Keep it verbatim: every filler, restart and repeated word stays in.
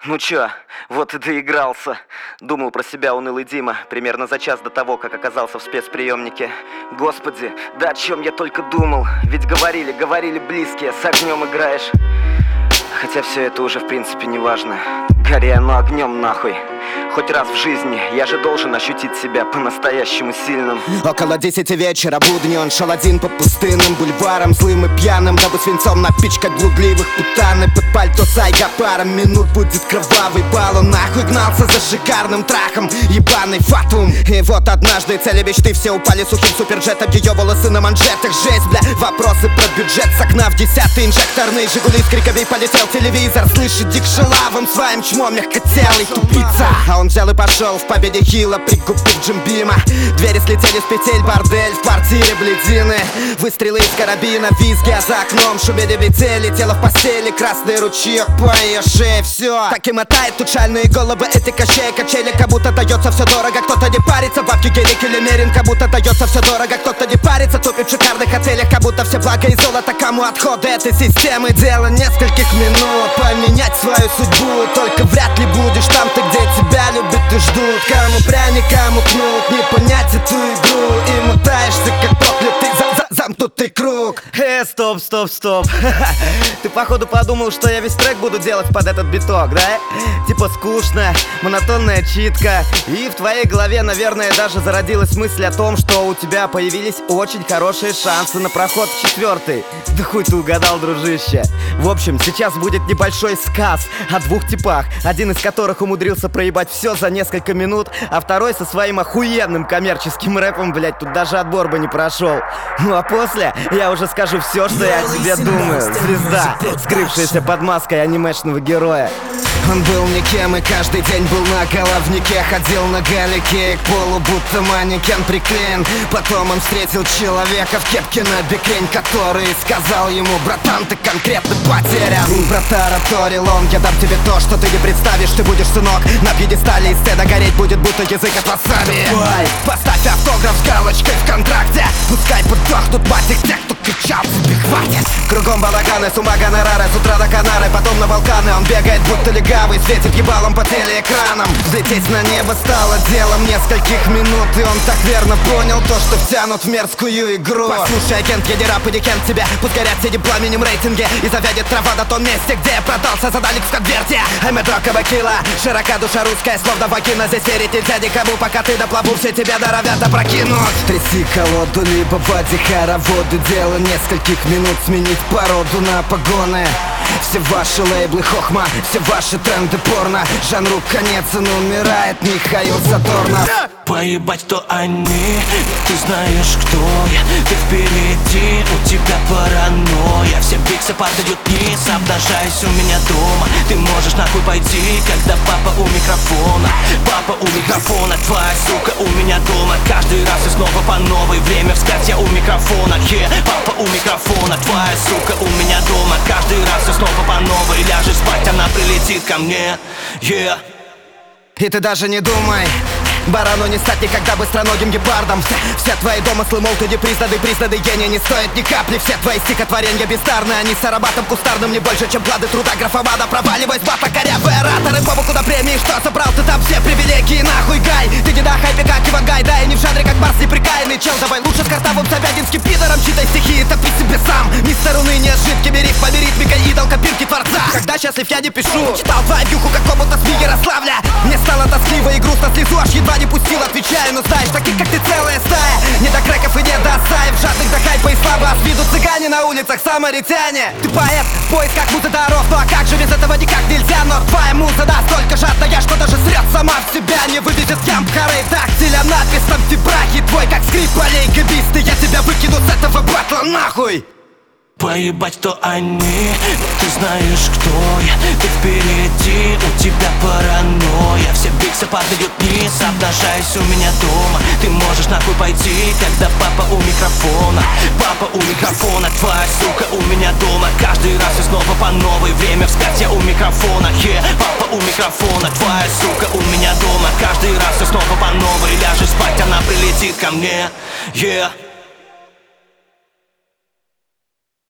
Ну чё, вот и доигрался. Думал про себя унылый Дима примерно за час до того, как оказался в спецприемнике. Господи, да о чем я только думал. Ведь говорили, говорили близкие, с огнем играешь. Хотя все это уже в принципе не важно. Гори оно огнем нахуй. Хоть раз в жизни я же должен ощутить себя по-настоящему сильным. Около десяти вечера будни он шел один по пустынным бульварам, злым и пьяным, дабы свинцом напичкать блудливых путаны. Под пальто сайга паром минут будет кровавый бал. Он нахуй гнался за шикарным трахом, ебаный фатум. И вот однажды цели мечты все упали сухим суперджетом. Ее волосы на манжетах, жесть, бля. Вопросы про бюджет с окна в десятый инжекторный Жигули с криками полетел телевизор. Слышит дик шалавым своим чмом мягкотелый тупица. А он взял и пошел в победе хила, прикупив джимбима. Двери слетели с петель, бордель в квартире бледины. Выстрелы из карабина, визги, а за окном шумели метели. Тело в постели, красный ручеек по ее шее. Все так и мотает тут шальные головы, эти кощей качели. Как будто дается все дорого, кто-то не парится. Бабки, гелик или мерин, как будто дается все дорого. Кто-то не парится, тупит в шикарных отелях, как будто все благо и золото. Кому отходы этой системы? Дело нескольких минут поменять свою судьбу. Только вряд ли будешь там ты, где тебя любят и ждут. Кому пряник, кому кнут, не понять эту игру. И мотаешься, как проклятый за -за замкнутый круг. Э, стоп, стоп, стоп. Ты походу подумал, что я весь трек буду делать под этот биток, да? Типа скучно, монотонная читка. И в твоей голове, наверное, даже зародилась мысль о том, что у тебя появились очень хорошие шансы на проход в четвертый. Да хуй ты угадал, дружище. В общем, сейчас будет небольшой сказ о двух типах, один из которых умудрился проебать все за несколько минут, а второй со своим охуенным коммерческим рэпом, блять, тут даже отбор бы не прошел. Ну а после я уже скажу все, что я о тебе думаю. Звезда, скрывшаяся под маской анимешного героя. Он был никем и каждый день был на головнике. Ходил на галике и к полу будто манекен приклеен. Потом он встретил человека в кепке на бекрень, который сказал ему: братан, ты конкретно потерян. Брата раторил он: я дам тебе то, что ты не представишь. Ты будешь, сынок, на пьедестале, и сцена гореть будет, будто язык от васаби. Поставь автограф с галочкой в контракте. Пускай подохнут матик тех, кто кричал: тебе хватит. Кругом балаганы, с ума гонорары, с утра до Канары, потом на Балканы. Он бегает будто легавый, светит ебалом по телеэкранам. Взлететь на небо стало делом нескольких минут, и он так верно понял то, что втянут в мерзкую игру. Послушай, агент, я не рап и не кент тебе. Пусть горят синим пламенем рейтинги и завянет трава на том месте, где я продался за далек в конверте. Айметро Кабакила, широка душа русская, словно вагина. Здесь верить нельзя никому, пока ты на плаву, все тебя норовят опрокинуть. Тряси колоду, либо води хороводы. Дело нескольких минут сменить породу на погоны. Все ваши лейблы хохма, все ваши тренды порно. Жанру конец, он умирает, Михаил Задорнов. Поебать, кто они, ты знаешь, кто я. Ты впереди, у тебя паранойя. Все биксы падают вниз, обнажаясь у меня дома. Ты можешь нахуй пойти, когда папа у микрофона. Папа у микрофона, твоя сука у меня дома. Каждый раз и снова по новой, время вскать я у микрофона. Yeah, папа у микрофона, твоя сука у меня дома. Каждый раз и снова по новой, ляжешь спать, она прилетит ко мне. Yeah. И ты даже не думай, барану не стать никогда быстроногим гепардом. Все, все твои домыслы, мол, ты не признанный, признанный гений, не стоит ни капли. Все твои стихотворения бездарны, они с ароматом кустарным не больше, чем плоды труда графомана. Проваливай с бата, корявые ораторы, по боку на премии. Что собрал ты там все привилегии, нахуй гай. Ты не на хайпе, как Ивангай, да и не в жанре, как Барс неприкаянный чел. Давай лучше с картавым собянинским пидором читай стихи и топи себе сам. Мистер Уныние с жидкими рифмами, ритмикой, идол копирки творца. Когда счастлив я не пишу, читал вайбюху какому-то СМИ Ярославля. Мне стало тоскливо и грустно, слезу аж едва не пустил, отвечаю, но знаешь, таких как ты целая стая. Не до крэков и не до осаев, жадных до хайпа и слабо. А с виду цыгане на улицах самаритяне. Ты поэт, в поисках музы даров, ну а как же без этого никак нельзя. Но твоя муза настолько жадная, что даже срет сама в себя. Не вывезет кемп хорей дактиля надписом фибрахи. Твой как скрип полей гибисты, я тебя выкину с этого батла нахуй. Поебать, кто они, ты знаешь, кто я. Ты впереди, у тебя паранойя. Все биксы падают вниз, обнажаясь у меня дома. Ты можешь нахуй пойти, когда папа у микрофона. Папа у микрофона, твоя сука у меня дома. Каждый раз и снова по новой, время вскать я у микрофона. Yeah, папа у микрофона, твоя сука у меня дома. Каждый раз и снова по новой, ляжешь спать, она прилетит ко мне. Yeah.